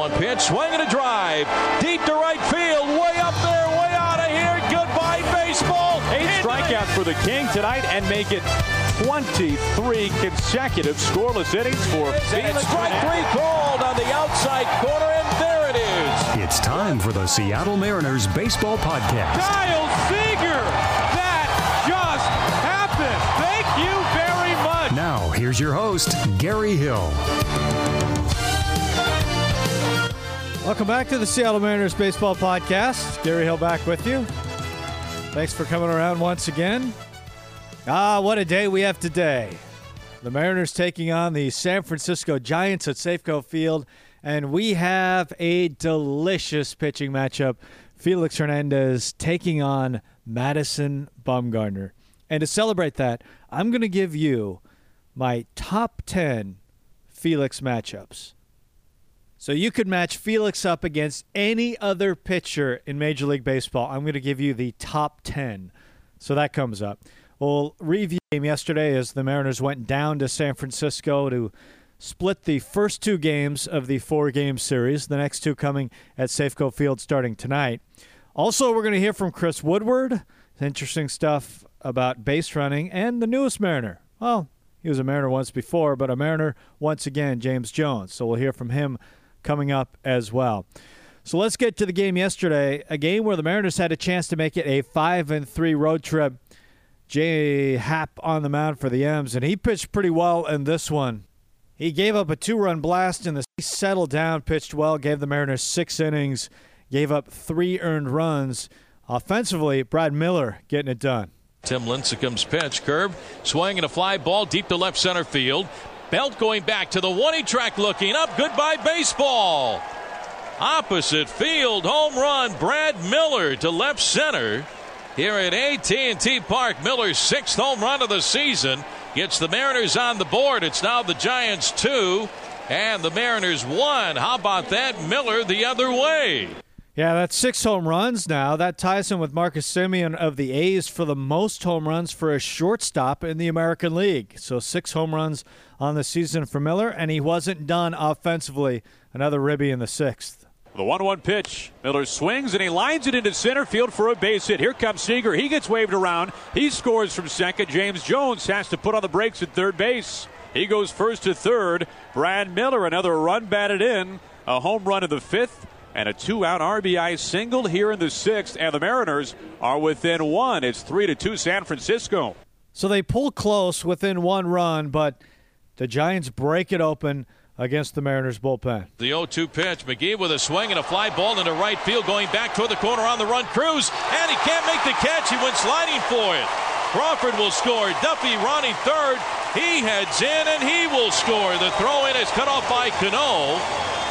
1-1 pitch, swing and a drive. Deep to right field, way up there, way out of here. Goodbye, baseball. 8 strikeouts for the King tonight and make it 23 consecutive scoreless innings for Felix. Strike 3 called on the outside corner, and there it is. It's time for the Seattle Mariners Baseball Podcast. Kyle Seager! That just happened! Thank you very much! Now, here's your host, Gary Hill. Welcome back to the Seattle Mariners Baseball Podcast. Gary Hill back with you. Thanks for coming around once again. What a day we have today. The Mariners taking on the San Francisco Giants at Safeco Field, and we have a delicious pitching matchup. Felix Hernandez taking on Madison Bumgarner. And to celebrate that, I'm going to give you my top 10 Felix matchups. So you could match Felix up against any other pitcher in Major League Baseball. I'm going to give you the top 10. So that comes up. We'll review the game yesterday as the Mariners went down to San Francisco to split the first 2 games of the 4-game series, the next 2 coming at Safeco Field starting tonight. Also, we're going to hear from Chris Woodward. Interesting stuff about base running and the newest Mariner. Well, he was a Mariner once before, but a Mariner once again, James Jones. So we'll hear from him coming up as well. So let's get to the game yesterday, a game where the Mariners had a chance to make it a 5-3 road trip. Jay Happ on the mound for the M's, and he pitched pretty well in this one. He gave up a 2-run blast, and he settled down, pitched well, gave the Mariners 6 innings, gave up 3 earned runs. Offensively, Brad Miller getting it done. Tim Lincecum's pitch, curve, swing and a fly ball deep to left center field. Belt going back to the 1-2 track, looking up. Goodbye, baseball. Opposite field, home run, Brad Miller to left center. Here at AT&T Park, Miller's 6th home run of the season gets the Mariners on the board. It's now the Giants 2 and the Mariners 1. How about that? Miller the other way. Yeah, that's 6 home runs now. That ties him with Marcus Semien of the A's for the most home runs for a shortstop in the American League. So 6 home runs on the season for Miller, and he wasn't done offensively. Another ribby in the 6th. The 1-1 pitch. Miller swings and he lines it into center field for a base hit. Here comes Seager. He gets waved around. He scores from second. James Jones has to put on the brakes at third base. He goes first to third. Brad Miller, another run batted in. A home run in the 5th and a 2-out RBI single here in the 6th. And the Mariners are within 1. It's 3-2 San Francisco. So they pull close within 1 run, but the Giants break it open against the Mariners bullpen. The 0-2 pitch. McGee with a swing and a fly ball into right field, going back toward the corner on the run. Cruz, and he can't make the catch. He went sliding for it. Crawford will score. Duffy running third. He heads in and he will score. The throw in is cut off by Cano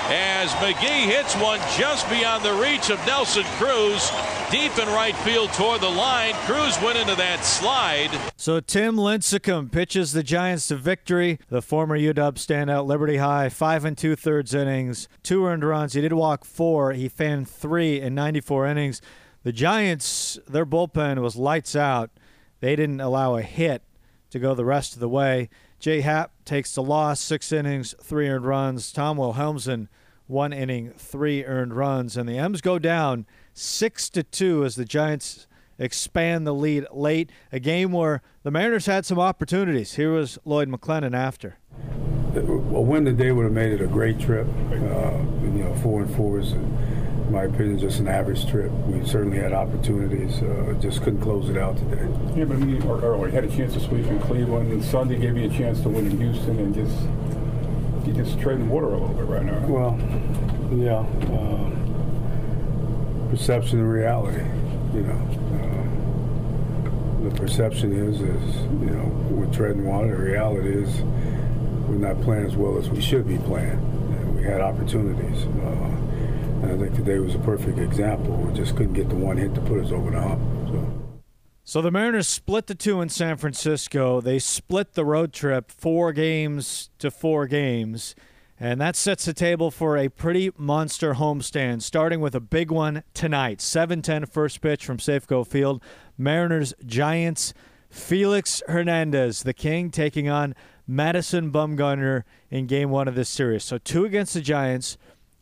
as McGee hits one just beyond the reach of Nelson Cruz. Deep in right field toward the line. Cruz went into that slide. So Tim Lincecum pitches the Giants to victory. The former UW standout, Liberty High, 5 2/3 innings, 2 earned runs. He did walk 4. He fanned 3 in 94 innings. The Giants, their bullpen was lights out. They didn't allow a hit to go the rest of the way. Jay Happ takes the loss, 6 innings, 3 earned runs. Tom Wilhelmsen, 1 inning, 3 earned runs. And the M's go down 6-2 as the Giants expand the lead late. A game where the Mariners had some opportunities. Here was Lloyd McClendon after. A win today would have made it a great trip. 4-4 is, in my opinion, just an average trip. We certainly had opportunities, just couldn't close it out today. Yeah, but you had a chance to sweep in Cleveland, and Sunday gave you a chance to win in Houston, and you're just treading water a little bit right now. Well, yeah. Perception and reality, the perception is we're treading water. The reality is we're not playing as well as we should be playing. We had opportunities. And I think today was a perfect example. We just couldn't get the one hit to put us over the hump. So the Mariners split the 2 in San Francisco. They split the road trip 4 games to 4 games. And that sets the table for a pretty monster homestand, starting with a big one tonight. 7:10 first pitch from Safeco Field. Mariners, Giants, Felix Hernandez, the King, taking on Madison Bumgarner in Game 1 of this series. So 2 against the Giants,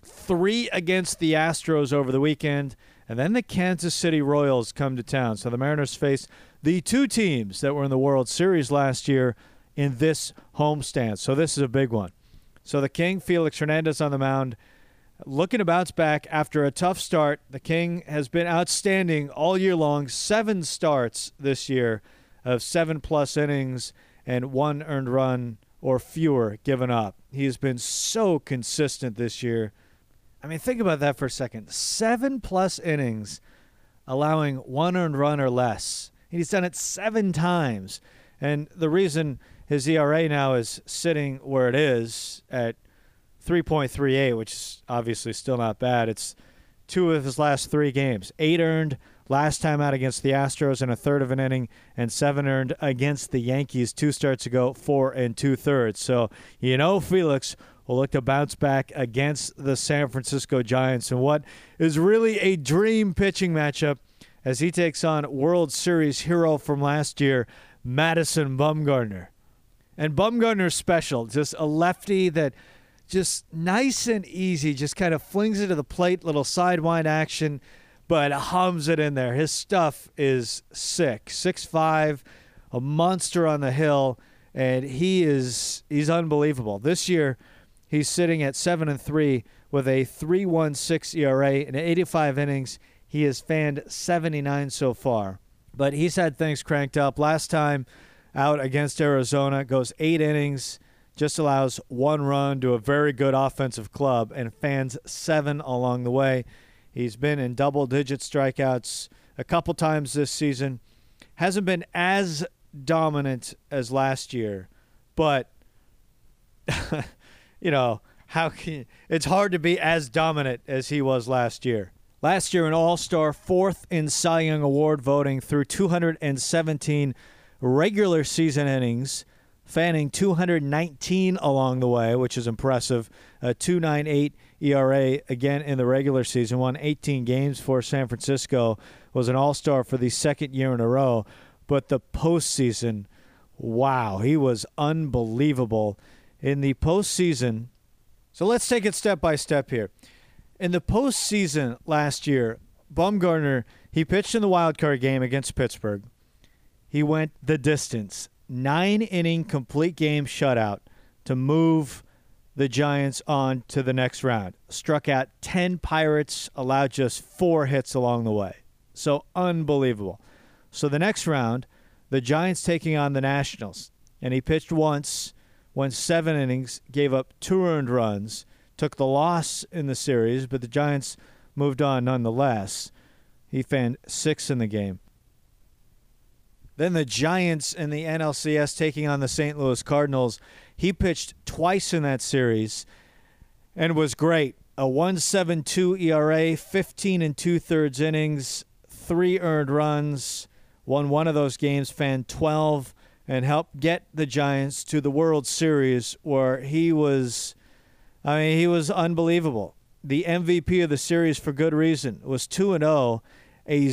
3 against the Astros over the weekend, and then the Kansas City Royals come to town. So the Mariners face the 2 teams that were in the World Series last year in this homestand. So this is a big one. So the King, Felix Hernandez on the mound, looking to bounce back after a tough start. The King has been outstanding all year long. 7 starts this year of 7+ innings and 1 earned run or fewer given up. He has been so consistent this year. I mean, think about that for a second. 7+ innings, allowing 1 earned run or less. He's done it 7 times. And the reason his ERA now is sitting where it is at 3.38, which is obviously still not bad. It's 2 of his last 3 games. 8 earned last time out against the Astros in a third of an inning, and 7 earned against the Yankees 2 starts ago, 4 2/3. So, Felix will look to bounce back against the San Francisco Giants in what is really a dream pitching matchup as he takes on World Series hero from last year, Madison Bumgarner. And Bumgarner's special, just a lefty that just nice and easy, just kind of flings it to the plate, little sidewind action, but hums it in there. His stuff is sick. 6'5", a monster on the hill, and he's unbelievable. This year, he's sitting at 7-3 with a 3.16 ERA in 85 innings. He has fanned 79 so far, but he's had things cranked up. Last time out against Arizona, goes 8 innings, just allows 1 run to a very good offensive club, and fans 7 along the way. He's been in double-digit strikeouts a couple times this season. Hasn't been as dominant as last year, but it's hard to be as dominant as he was last year. Last year, an All-Star, 4th in Cy Young Award voting through 217 regular season innings, fanning 219 along the way, which is impressive. A 2.98 ERA again in the regular season. Won 18 games for San Francisco. Was an All-Star for the 2nd year in a row. But the postseason, wow, he was unbelievable in the postseason. So let's take it step by step here. In the postseason last year, Bumgarner, he pitched in the wild card game against Pittsburgh. He went the distance. 9-inning complete game shutout to move the Giants on to the next round. Struck out 10 Pirates, allowed just 4 hits along the way. So unbelievable. So the next round, the Giants taking on the Nationals. And he pitched once, went 7 innings, gave up 2 earned runs, took the loss in the series, but the Giants moved on nonetheless. He fanned 6 in the game. Then the Giants in the NLCS taking on the St. Louis Cardinals. He pitched twice in that series and was great. A 1.72 ERA, 15 2/3 innings, 3 earned runs, won one of those games, fanned 12, and helped get the Giants to the World Series where he was unbelievable. The MVP of the series for good reason. Was 2-0. A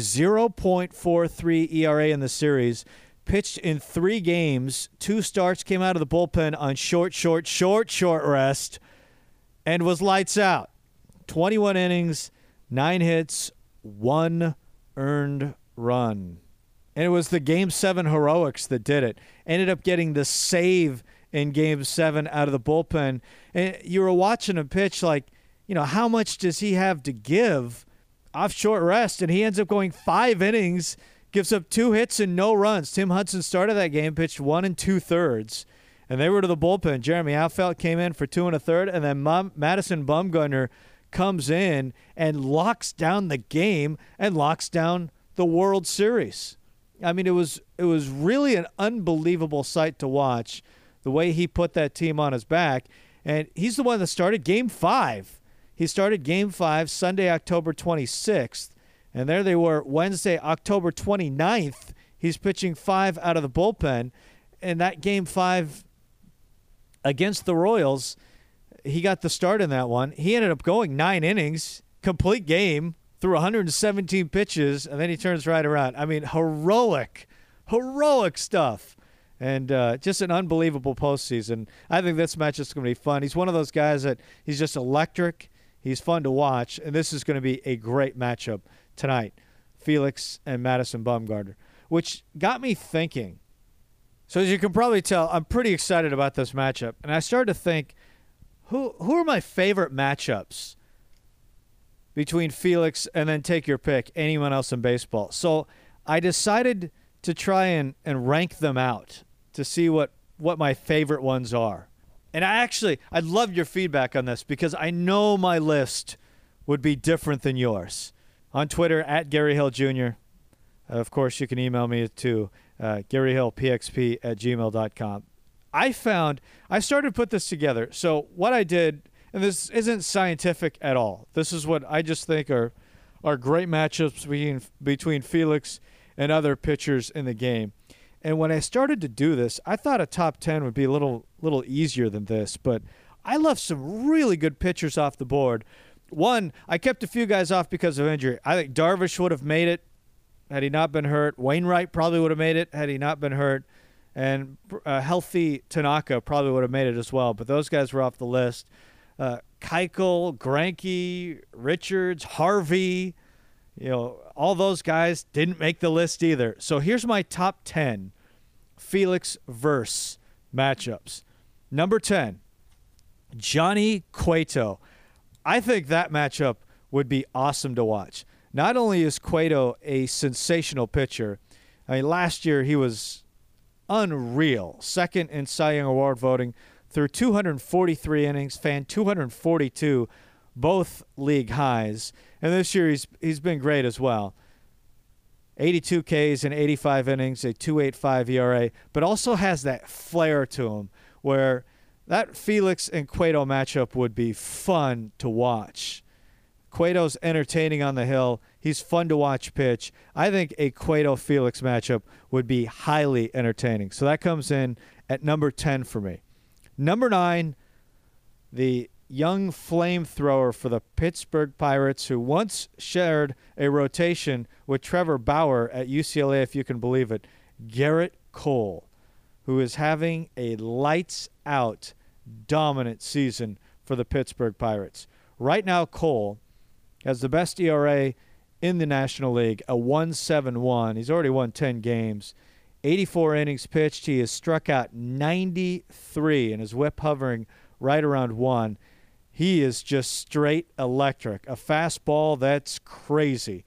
0.43 ERA in the series, pitched in 3 games, 2 starts, came out of the bullpen on short rest, and was lights out. 21 innings, 9 hits, 1 earned run. And it was the Game 7 heroics that did it. Ended up getting the save in Game 7 out of the bullpen. And you were watching him pitch like, how much does he have to give off short rest, and he ends up going 5 innings, gives up 2 hits and no runs. Tim Hudson started that game, pitched 1 2/3, and they were to the bullpen. Jeremy Affeldt came in for 2 1/3, and then Madison Bumgarner comes in and locks down the game and locks down the World Series. I mean, it was really an unbelievable sight to watch, the way he put that team on his back, and he's the one that started Game 5. He started Game 5 Sunday, October 26th, and there they were Wednesday, October 29th. He's pitching 5 out of the bullpen, and that Game 5 against the Royals, he got the start in that one. He ended up going 9 innings, complete game, threw 117 pitches, and then he turns right around. I mean, heroic stuff. And just an unbelievable postseason. I think this match is going to be fun. He's one of those guys that he's just electric. He's fun to watch, and this is going to be a great matchup tonight, Felix and Madison Bumgarner, which got me thinking. So as you can probably tell, I'm pretty excited about this matchup, and I started to think, who are my favorite matchups between Felix and then take your pick, anyone else in baseball. So I decided to try and rank them out to see what my favorite ones are. And I'd love your feedback on this because I know my list would be different than yours. On Twitter, at Gary Hill Jr. Of course, you can email me to GaryHillPXP@gmail.com. I started to put this together. So what I did, and this isn't scientific at all. This is what I just think are great matchups between Felix and other pitchers in the game. And when I started to do this, I thought a top 10 would be a little easier than this, but I left some really good pitchers off the board. One, I kept a few guys off because of injury. I think Darvish would have made it had he not been hurt. Wainwright probably would have made it had he not been hurt. And healthy Tanaka probably would have made it as well, but those guys were off the list. Keuchel, Greinke, Richards, Harvey, all those guys didn't make the list either. So here's my top 10 Felix versus matchups. Number 10, Johnny Cueto. I think that matchup would be awesome to watch. Not only is Cueto a sensational pitcher, I mean, last year he was unreal. Second in Cy Young Award voting through 243 innings, fanned 242, both league highs. And this year he's been great as well. 82 Ks in 85 innings, a 2.85 ERA, but also has that flair to him where that Felix and Cueto matchup would be fun to watch. Cueto's entertaining on the hill. He's fun to watch pitch. I think a Cueto-Felix matchup would be highly entertaining. So that comes in at number 10 for me. Number 9, the young flamethrower for the Pittsburgh Pirates who once shared a rotation with Trevor Bauer at UCLA, if you can believe it, Gerrit Cole, who is having a lights-out dominant season for the Pittsburgh Pirates. Right now, Cole has the best ERA in the National League, a 1.71. He's already won 10 games. 84 innings pitched. He has struck out 93 and his whip hovering right around 1. He is just straight electric. A fastball that's crazy.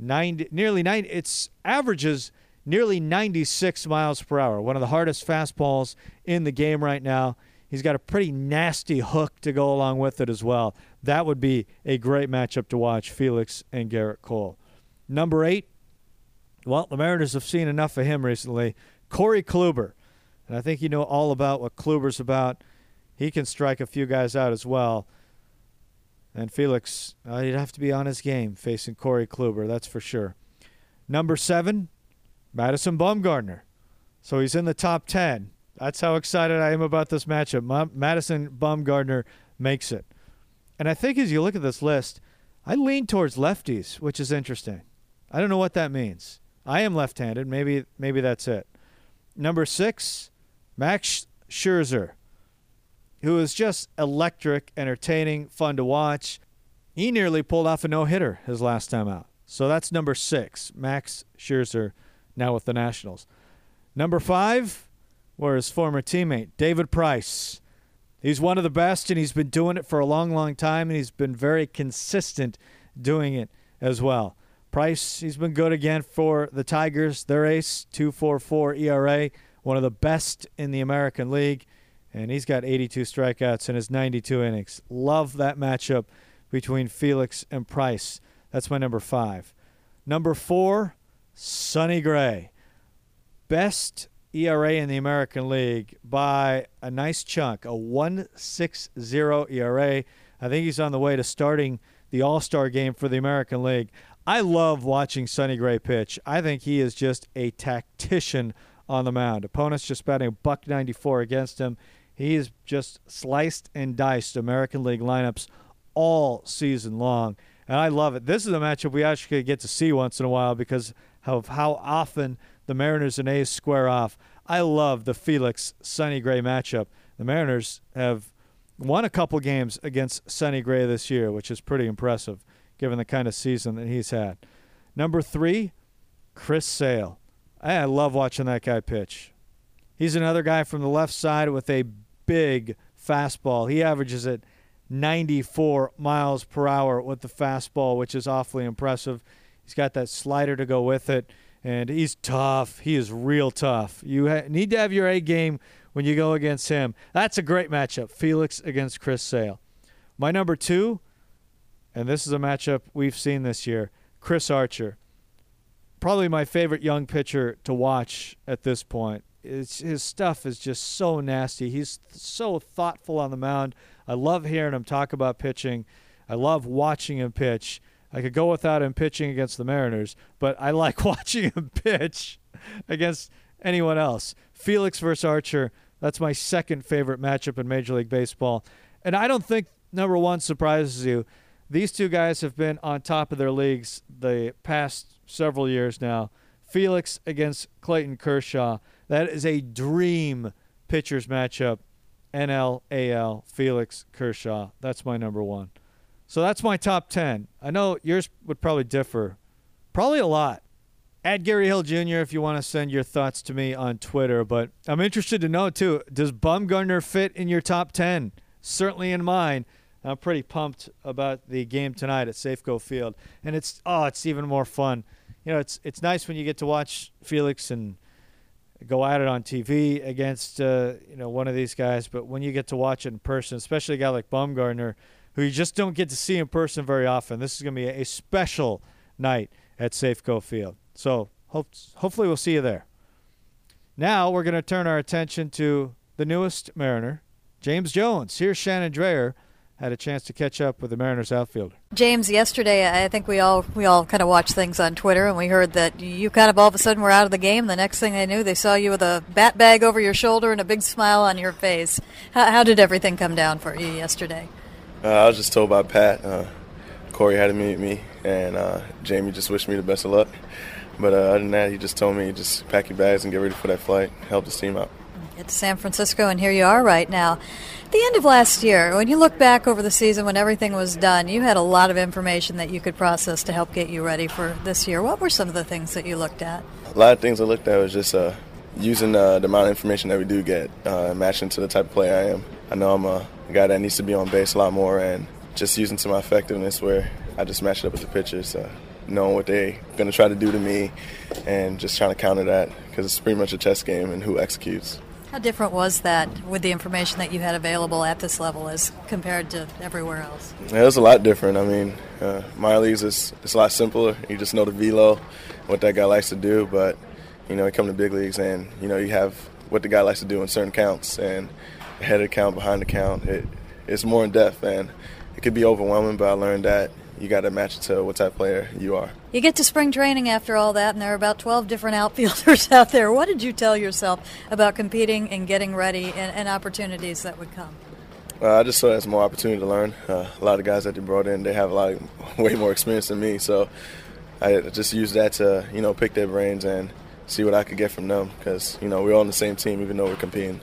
It averages nearly 96 miles per hour. One of the hardest fastballs in the game right now. He's got a pretty nasty hook to go along with it as well. That would be a great matchup to watch, Felix and Gerrit Cole. Number 8, well, the Mariners have seen enough of him recently. Corey Kluber. And I think you know all about what Kluber's about. He can strike a few guys out as well. And Felix, he'd have to be on his game facing Corey Kluber, that's for sure. Number 7, Madison Bumgarner. So he's in the top 10. That's how excited I am about this matchup. Madison Bumgarner makes it. And I think as you look at this list, I lean towards lefties, which is interesting. I don't know what that means. I am left-handed. Maybe that's it. Number 6, Max Scherzer, who is just electric, entertaining, fun to watch. He nearly pulled off a no-hitter his last time out. So that's number 6, Max Scherzer, now with the Nationals. Number 5, where his former teammate, David Price. He's one of the best, and he's been doing it for a long, long time, and he's been very consistent doing it as well. Price, he's been good again for the Tigers. Their ace, 2.44 ERA, one of the best in the American League, and he's got 82 strikeouts in his 92 innings. Love that matchup between Felix and Price. That's my number 5. Number 4, Sonny Gray. Best ERA in the American League by a nice chunk, a 1.60 ERA. I think he's on the way to starting the All-Star game for the American League. I love watching Sonny Gray pitch. I think he is just a tactician on the mound. Opponents just batting $194 against him. He has just sliced and diced American League lineups all season long, and I love it. This is a matchup we actually get to see once in a while because of how often the Mariners and A's square off. I love the Felix-Sonny Gray matchup. The Mariners have won a couple games against Sonny Gray this year, which is pretty impressive given the kind of season that he's had. Number 3, Chris Sale. I love watching that guy pitch. He's another guy from the left side with a big fastball. He averages at 94 miles per hour with the fastball, which is awfully impressive. He's got that slider to go with it, and he's tough. He is real tough. You need to have your A game when you go against him. That's a great matchup, Felix against Chris Sale. My number 2, and this is a matchup we've seen this year, Chris Archer. Probably my favorite young pitcher to watch at this point. His stuff is just so nasty. He's so thoughtful on the mound. I love hearing him talk about pitching. I love watching him pitch. I could go without him pitching against the Mariners, but I like watching him pitch against anyone else. Felix versus Archer, that's my second favorite matchup in Major League Baseball. And I don't think number 1 surprises you. These two guys have been on top of their leagues the past several years now. Felix against Clayton Kershaw. That is a dream pitchers matchup. NL, AL, Felix, Kershaw. That's my number 1. So that's my top 10. I know yours would probably differ. Probably a lot. At Gary Hill Jr. if you want to send your thoughts to me on Twitter. But I'm interested to know, too, does Bumgarner fit in your top 10? Certainly in mine. I'm pretty pumped about the game tonight at Safeco Field. And it's even more fun. You know, it's nice when you get to watch Felix and go at it on TV against one of these guys, but when you get to watch it in person, especially a guy like Bumgarner, who you just don't get to see in person very often, this is going to be a special night at Safeco Field. So hopefully we'll see you there. Now we're going to turn our attention to the newest Mariner, James Jones. Here's Shannon Dreyer. Had a chance to catch up with the Mariners outfielder. James, yesterday I think we all kind of watched things on Twitter, and we heard that you kind of all of a sudden were out of the game. The next thing they knew, they saw you with a bat bag over your shoulder and a big smile on your face. How did everything come down for you yesterday? I was just told by Pat. Corey had to meet me, and Jamie just wished me the best of luck. But other than that, he just told me just pack your bags and get ready for that flight, help this team out. Get to San Francisco, and here you are right now. At the end of last year, when you look back over the season when everything was done, you had a lot of information that you could process to help get you ready for this year. What were some of the things that you looked at? A lot of things I looked at was just using the amount of information that we do get, matching to the type of player I am. I know I'm a guy that needs to be on base a lot more, and just using to my effectiveness where I just match it up with the pitchers, knowing what they're going to try to do to me and just trying to counter that because it's pretty much a chess game and who executes. How different was that with the information that you had available at this level as compared to everywhere else? Yeah, it was a lot different. I mean, minor leagues it's a lot simpler. You just know the velo, what that guy likes to do. But, you come to big leagues and, you have what the guy likes to do in certain counts. And ahead of the count, behind the count, it's more in depth. And it could be overwhelming, but I learned that you got to match it to what type of player you are. You get to spring training after all that, and there are about 12 different outfielders out there. What did you tell yourself about competing and getting ready and opportunities that would come? I just saw it as more opportunity to learn. A lot of guys that they brought in, they have way more experience than me. So I just used that to, pick their brains and see what I could get from them because, we're all on the same team even though we're competing.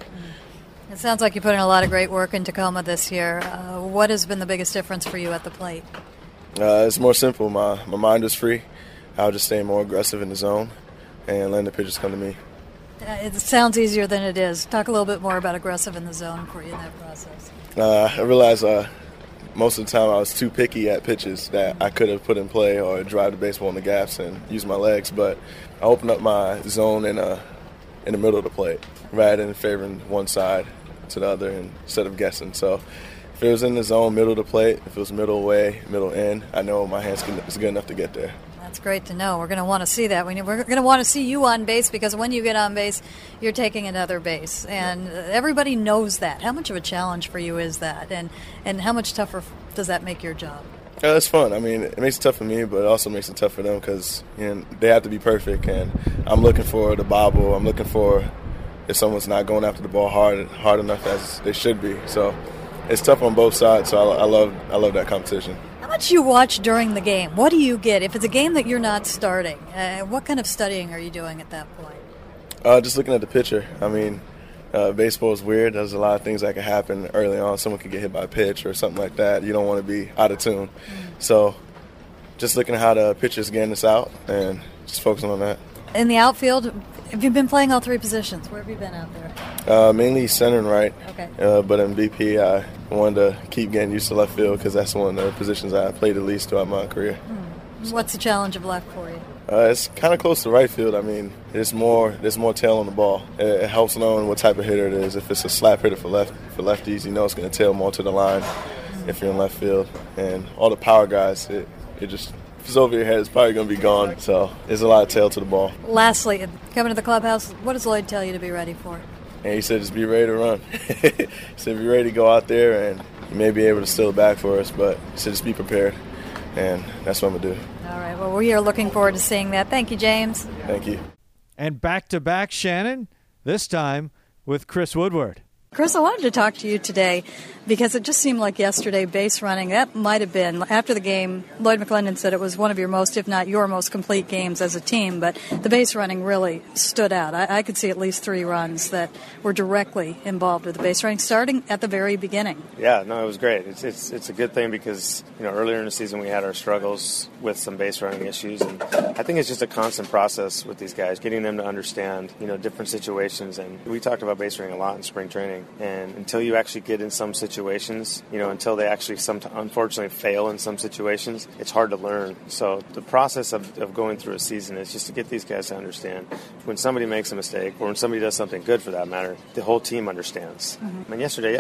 It sounds like you put in a lot of great work in Tacoma this year. What has been the biggest difference for you at the plate? It's more simple. My mind was free. I was just staying more aggressive in the zone and letting the pitchers come to me. It sounds easier than it is. Talk a little bit more about aggressive in the zone for you in that process. I realized most of the time I was too picky at pitches that I could have put in play or drive the baseball in the gaps and use my legs, but I opened up my zone in the middle of the plate rather than favoring one side to the other instead of guessing. So if it was in the zone, middle of the plate, if it was middle away, middle in, I know my hands is good enough to get there. That's great to know. We're going to want to see that. We're going to want to see you on base because when you get on base, you're taking another base. And everybody knows that. How much of a challenge for you is that? And how much tougher does that make your job? Yeah, it's fun. I mean, it makes it tough for me, but it also makes it tough for them because they have to be perfect. And I'm looking for the bobble. I'm looking for if someone's not going after the ball hard enough as they should be. So it's tough on both sides, so I love that competition. How much you watch during the game? What do you get? If it's a game that you're not starting, what kind of studying are you doing at that point? Just looking at the pitcher. I mean, Baseball is weird. There's a lot of things that can happen early on. Someone could get hit by a pitch or something like that. You don't want to be out of tune. So just looking at how the pitcher's getting this out and just focusing on that. In the outfield, have you been playing all three positions? Where have you been out there? Mainly center and right. Okay. But in BP, I wanted to keep getting used to left field because that's one of the positions I played the least throughout my career. What's the challenge of left for you? It's kind of close to right field. I mean, there's more tail on the ball. It helps knowing what type of hitter it is. If it's a slap hitter for lefties, you know it's going to tail more to the line if you're in left field. And all the power guys, it just, if it's over your head, it's probably going to be gone. So there's a lot of tail to the ball. Lastly, coming to the clubhouse, what does Lloyd tell you to be ready for? And he said just be ready to run. He said be ready to go out there, and you may be able to steal it back for us, but he said just be prepared. And that's what I'm going to do. All right. Well, we are looking forward to seeing that. Thank you, James. Thank you. And back-to-back, Shannon, this time with Chris Woodward. Chris, I wanted to talk to you today because it just seemed like yesterday base running, that might have been, after the game, Lloyd McClendon said it was one of your most, if not your most complete games as a team, but the base running really stood out. I could see at least 3 runs that were directly involved with the base running, starting at the very beginning. Yeah, no, it was great. It's a good thing because, earlier in the season we had our struggles with some base running issues, and I think it's just a constant process with these guys, getting them to understand, different situations. And we talked about base running a lot in spring training. And until you actually get in some situations, until they actually unfortunately fail in some situations, it's hard to learn. So the process of going through a season is just to get these guys to understand when somebody makes a mistake or when somebody does something good for that matter, the whole team understands. Mm-hmm. And yesterday,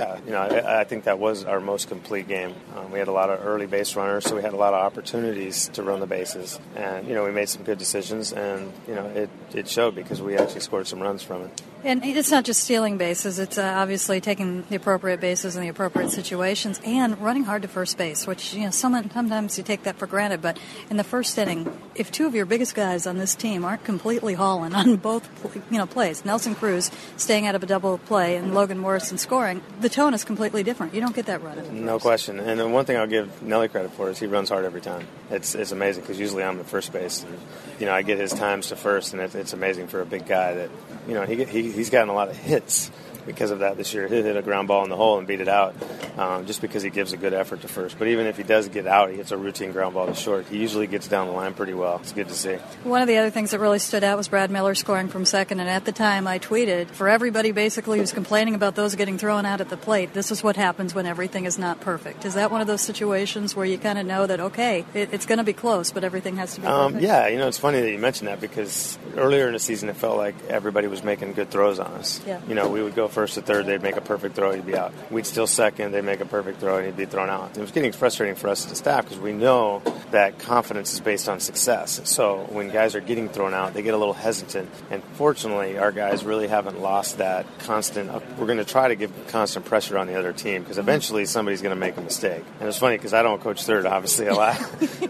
I think that was our most complete game. We had a lot of early base runners, so we had a lot of opportunities to run the bases. And, we made some good decisions, and, it showed because we actually scored some runs from it. And it's not just stealing bases. It's obviously taking the appropriate bases in the appropriate situations and running hard to first base, which, sometimes you take that for granted. But in the first inning, if 2 of your biggest guys on this team aren't completely hauling on both, plays, Nelson Cruz staying out of a double play and Logan Morrison scoring, the tone is completely different. You don't get that run in the first. No question. And the one thing I'll give Nelly credit for is he runs hard every time. It's amazing because usually I'm at first base. And, I get his times to first, and it's amazing for a big guy that, he's gotten a lot of hits because of that this year. He hit a ground ball in the hole and beat it out just because he gives a good effort to first. But even if he does get out, he hits a routine ground ball to short. He usually gets down the line pretty well. It's good to see. One of the other things that really stood out was Brad Miller scoring from second. And at the time I tweeted, for everybody basically who's complaining about those getting thrown out at the plate, this is what happens when everything is not perfect. Is that one of those situations where you kind of know that, okay, it's going to be close, but everything has to be perfect? Yeah, it's funny that you mentioned that because earlier in the season it felt like everybody was making good throws on us. Yeah. We would go first to third, they'd make a perfect throw, he'd be out. We'd steal second, they'd make a perfect throw, and he'd be thrown out. It was getting frustrating for us as a staff because we know that confidence is based on success. So when guys are getting thrown out, they get a little hesitant. And fortunately, our guys really haven't lost that constant. We're going to try to give constant pressure on the other team because eventually somebody's going to make a mistake. And it's funny because I don't coach third, obviously, a lot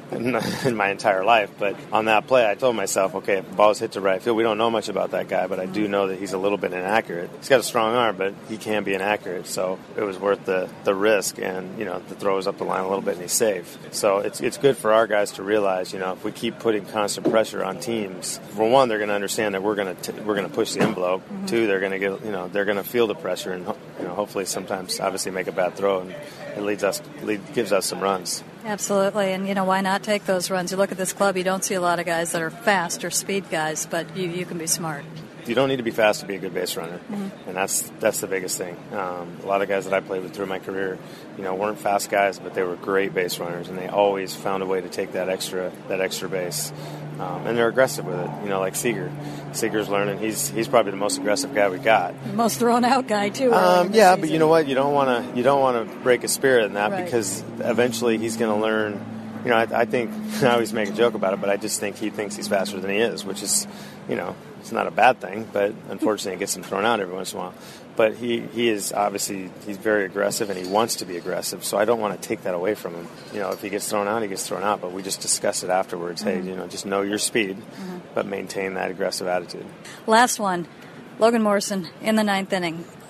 in my entire life. But on that play, I told myself, okay, if the ball's hit to right field, we don't know much about that guy, but I do know that he's a little bit inaccurate. He's got a strong arm, but he can be inaccurate. So it was worth the risk, and the throw was up the line a little bit, and he's safe. So it's good for our guys to realize, if we keep putting constant pressure on teams, for one, they're going to understand that we're going to push the envelope. Mm-hmm. Two, they're going to get they're going to feel the pressure, and hopefully sometimes obviously make a bad throw, and it gives us some runs. Absolutely, and why not take those runs? You look at this club, you don't see a lot of guys that are fast or speed guys, but you can be smart. You don't need to be fast to be a good base runner, mm-hmm. and that's the biggest thing. A lot of guys that I played with through my career, weren't fast guys, but they were great base runners, and they always found a way to take that extra base. And they're aggressive with it, like Seager. Seager's learning. He's probably the most aggressive guy we got. The most thrown out guy too. Yeah, but you know what? You don't want to break his spirit in that, right. Because eventually he's going to learn. I think I always make a joke about it, but I just think he thinks he's faster than he is, which is, it's not a bad thing. But unfortunately, it gets him thrown out every once in a while. But he is obviously, he's very aggressive, and he wants to be aggressive. So I don't want to take that away from him. If he gets thrown out, he gets thrown out. But we just discuss it afterwards. Mm-hmm. Hey, just know your speed, but maintain that aggressive attitude. Last one, Logan Morrison in the ninth inning.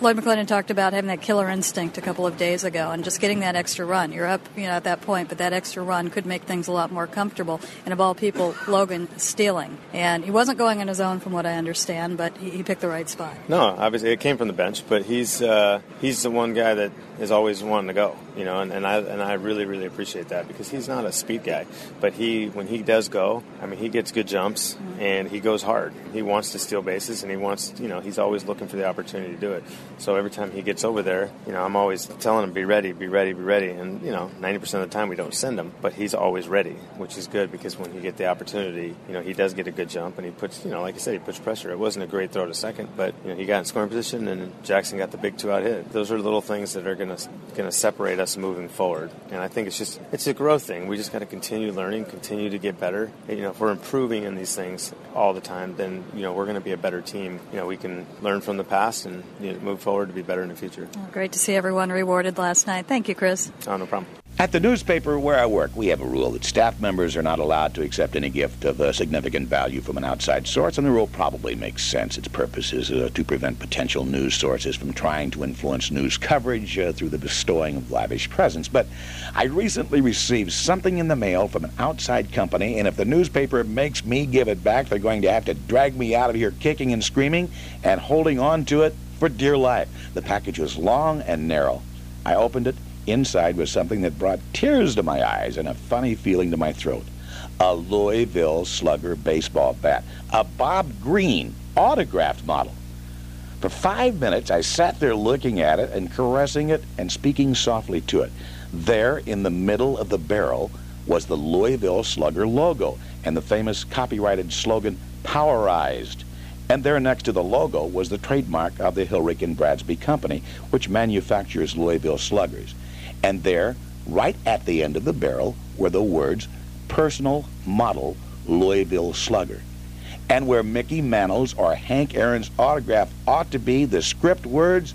Lloyd McClendon talked about having that killer instinct a couple of days ago and just getting that extra run. You're up, at that point, but that extra run could make things a lot more comfortable. And of all people, Logan stealing. And he wasn't going on his own from what I understand, but he picked the right spot. No, obviously it came from the bench, but he's the one guy that is always wanting to go, and I really, really appreciate that because he's not a speed guy, but when he does go, he gets good jumps and he goes hard. He wants to steal bases and he wants, he's always looking for the opportunity to do it. So every time he gets over there, I'm always telling him, be ready, be ready, be ready. And, 90% of the time we don't send him, but he's always ready, which is good because when he gets the opportunity, he does get a good jump and he puts, like I said, he puts pressure. It wasn't a great throw to second, but, he got in scoring position and Jackson got the big 2-out hit. Those are little things that are going to separate us moving forward. And I think it's a growth thing. We just got to continue learning, continue to get better. If we're improving in these things all the time, then, we're going to be a better team. We can learn from the past and move forward to be better in the future. Well, great to see everyone rewarded last night. Thank you, Chris. Oh, no problem. At the newspaper where I work, we have a rule that staff members are not allowed to accept any gift of significant value from an outside source, and the rule probably makes sense. Its purpose is to prevent potential news sources from trying to influence news coverage through the bestowing of lavish presents. But I recently received something in the mail from an outside company, and if the newspaper makes me give it back, they're going to have to drag me out of here kicking and screaming and holding on to it for dear life. The package was long and narrow. I opened it. Inside was something that brought tears to my eyes and a funny feeling to my throat. A Louisville Slugger baseball bat. A Bob Green autographed model. For 5 minutes, I sat there looking at it and caressing it and speaking softly to it. There, in the middle of the barrel, was the Louisville Slugger logo and the famous copyrighted slogan, Powerized. And there next to the logo was the trademark of the Hilrick and Bradsby Company, which manufactures Louisville Sluggers. And there, right at the end of the barrel, were the words, Personal Model Louisville Slugger. And where Mickey Mantle's or Hank Aaron's autograph ought to be, the script words,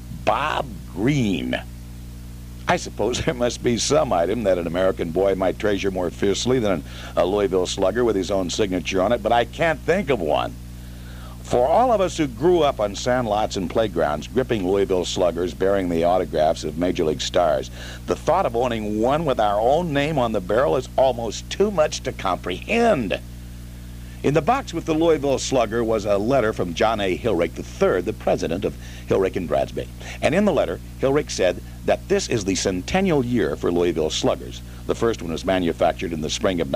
Bob Green. I suppose there must be some item that an American boy might treasure more fiercely than a Louisville Slugger with his own signature on it, but I can't think of one. For all of us who grew up on sandlots and playgrounds, gripping Louisville Sluggers bearing the autographs of Major League stars, the thought of owning one with our own name on the barrel is almost too much to comprehend. In the box with the Louisville Slugger was a letter from John A. Hilrick III, the president of Hilrick and Bradsby. And in the letter, Hilrick said that this is the centennial year for Louisville Sluggers. The first one was manufactured in the spring of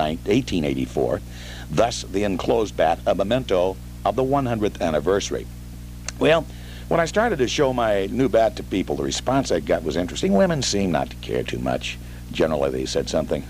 1884. Thus, the enclosed bat, a memento of the 100th anniversary. Well, when I started to show my new bat to people, the response I got was interesting. Women seemed not to care too much. Generally, they said something,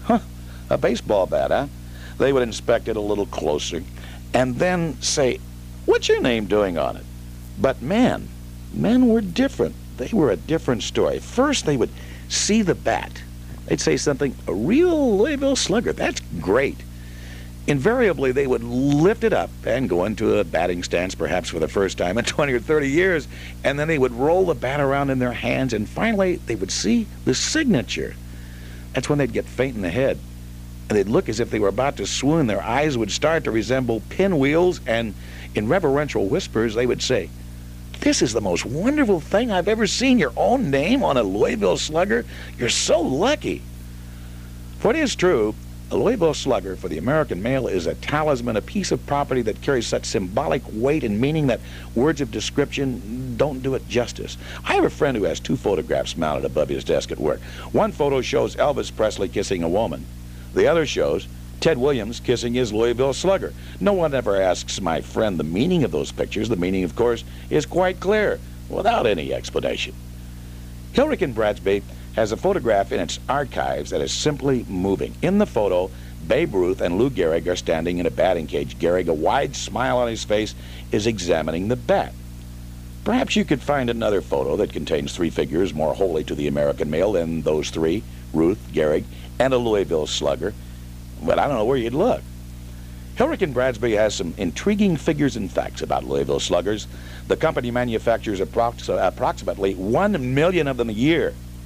a baseball bat, huh? They would inspect it a little closer and then say, what's your name doing on it? But men were different. They were a different story. First, they would see the bat. They'd say something, a real Louisville Slugger, that's great. Invariably, they would lift it up and go into a batting stance, perhaps for the first time in 20 or 30 years, and then they would roll the bat around in their hands, and finally, they would see the signature. That's when they'd get faint in the head, and they'd look as if they were about to swoon. Their eyes would start to resemble pinwheels, and in reverential whispers, they would say, this is the most wonderful thing I've ever seen. Your own name on a Louisville Slugger? You're so lucky. For it is true, a Louisville Slugger for the American male is a talisman, a piece of property that carries such symbolic weight and meaning that words of description don't do it justice. I have a friend who has 2 photographs mounted above his desk at work. One photo shows Elvis Presley kissing a woman. The other shows Ted Williams kissing his Louisville Slugger. No one ever asks my friend the meaning of those pictures. The meaning, of course, is quite clear, without any explanation. Hilrick and Bradsby has a photograph in its archives that is simply moving. In the photo, Babe Ruth and Lou Gehrig are standing in a batting cage. Gehrig, a wide smile on his face, is examining the bat. Perhaps you could find another photo that contains 3 figures more holy to the American male than those 3, Ruth, Gehrig, and a Louisville Slugger. But I don't know where you'd look. Hilrick and Bradsby has some intriguing figures and facts about Louisville Sluggers. The company manufactures approximately 1 million of them a year.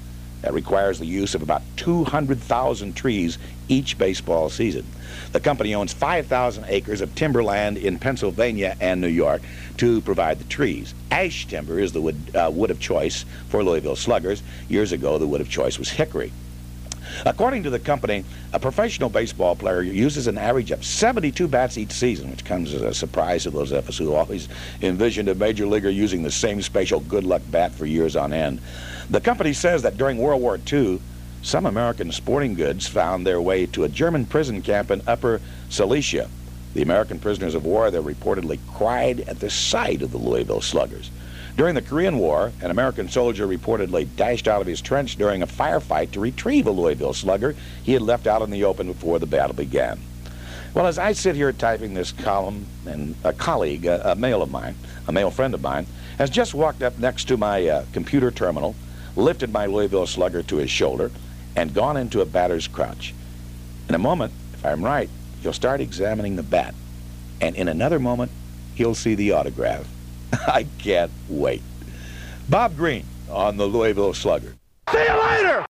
That requires the use of about 200,000 trees each baseball season. The company owns 5,000 acres of timberland in Pennsylvania and New York to provide the trees. Ash timber is the wood of choice for Louisville Sluggers. Years ago, the wood of choice was hickory. According to the company, a professional baseball player uses an average of 72 bats each season, which comes as a surprise to those of us who always envisioned a major leaguer using the same special good luck bat for years on end. The company says that during World War II, some American sporting goods found their way to a German prison camp in Upper Silesia. The American prisoners of war there reportedly cried at the sight of the Louisville Sluggers. During the Korean War, an American soldier reportedly dashed out of his trench during a firefight to retrieve a Louisville Slugger he had left out in the open before the battle began. Well, as I sit here typing this column, and a colleague, a male friend of mine, has just walked up next to my computer terminal, lifted my Louisville Slugger to his shoulder, and gone into a batter's crouch. In a moment, if I'm right, he'll start examining the bat. And in another moment, he'll see the autograph. I can't wait. Bob Green on the Louisville Slugger. See you later!